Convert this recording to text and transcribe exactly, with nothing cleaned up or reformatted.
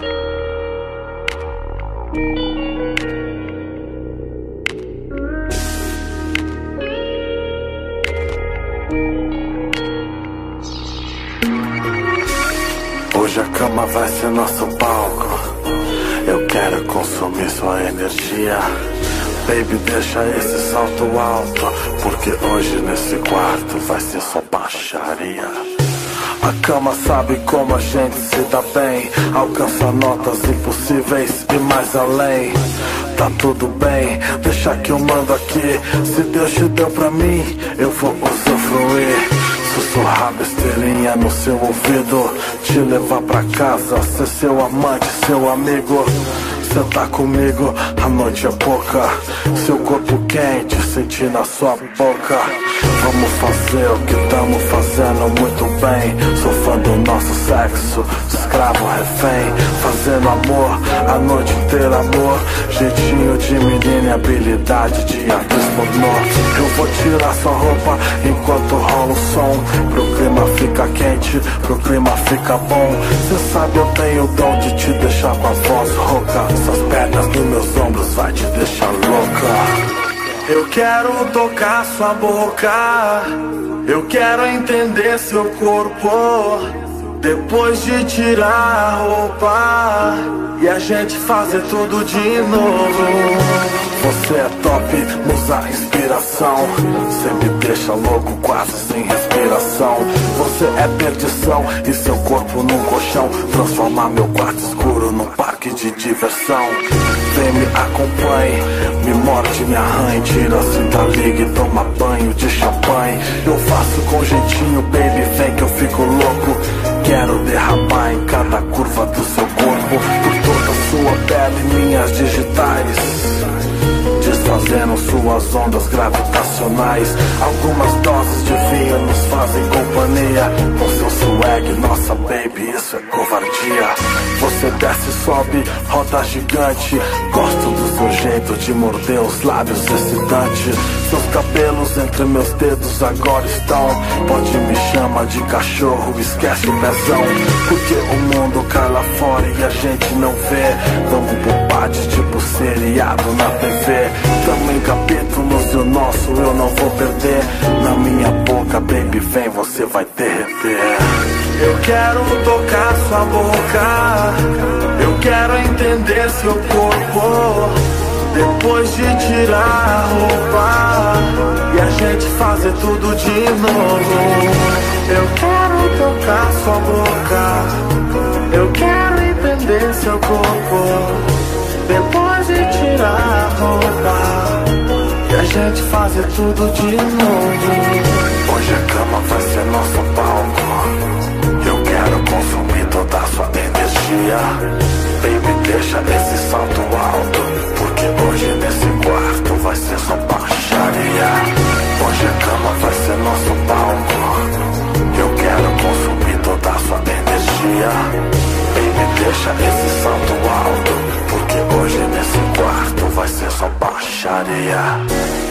Hoje a cama vai ser nosso palco. Eu quero consumir sua energia. Baby, deixa esse salto alto, porque hoje nesse quarto vai ser só baixaria. A cama sabe como a gente se dá bem, alcança notas impossíveis e mais além. Tá tudo bem, deixa que eu mando aqui. Se Deus te deu pra mim, eu vou usufruir. Sussurrar besteirinha no seu ouvido, te levar pra casa, ser seu amante, seu amigo. Cê tá comigo, a noite é pouca, seu corpo quente, sentir na sua boca. Vamos fazer o que tamo fazendo muito bem. Sou fã do nosso sexo, escravo, refém. Fazendo amor, a noite inteira amor. Jeitinho de menina e habilidade de atriz pornô. Eu vou tirar sua roupa enquanto rola o som. Pro clima fica quente, pro clima fica bom. Cê sabe eu tenho o dom de te deixar com a voz rouca. Essas pernas nos meus ombros vai te deixar louca. Eu quero tocar sua boca, eu quero entender seu corpo. Depois de tirar a roupa e a gente fazer tudo de novo. Você é top, musa inspiração. Cê me deixa louco, quase sem respiração. Você é perdição e seu corpo num colchão. Transformar meu quarto escuro num parque de diversão. Vem, me acompanhe, me morde, me arranhe. Tira a cinta, liga e toma banho de champanhe. Eu faço com jeitinho, baby, vem que eu fico louco. Quero derramar em cada curva do seu corpo, por toda sua pele, minhas digitais, desfazendo suas ondas gravitacionais. Algumas doses de vinho nos fazem companhia. Com seu swag, nossa baby, isso é covardia. Você desce e sobe, roda gigante. Gosto do seu jeito de morder os lábios excitantes. Seus cabelos entre meus dedos agora estão. Pode me chamar de cachorro, esquece o pezão. Porque o mundo cai lá fora e a gente não vê. Vamos pro pátio tipo seriado na T V. Tamo em capítulos e o nosso eu não vou perder. Na minha boca, baby, vem, você vai derreter. Eu quero tocar sua boca, eu quero entender seu corpo. Depois de tirar a roupa e a gente fazer tudo de novo. Eu quero tocar sua boca, eu quero entender seu corpo. Depois de tirar a roupa e a gente fazer tudo de novo. Hoje a cama vai ser nosso palco. Eu quero consumir toda a sua energia. Baby, deixa esse salto alto, porque hoje nesse quarto vai ser só baixaria. Hoje a cama vai ser nosso palco. Eu quero consumir toda a sua energia. Baby, deixa esse salto alto, porque hoje nesse quarto vai ser só baixaria.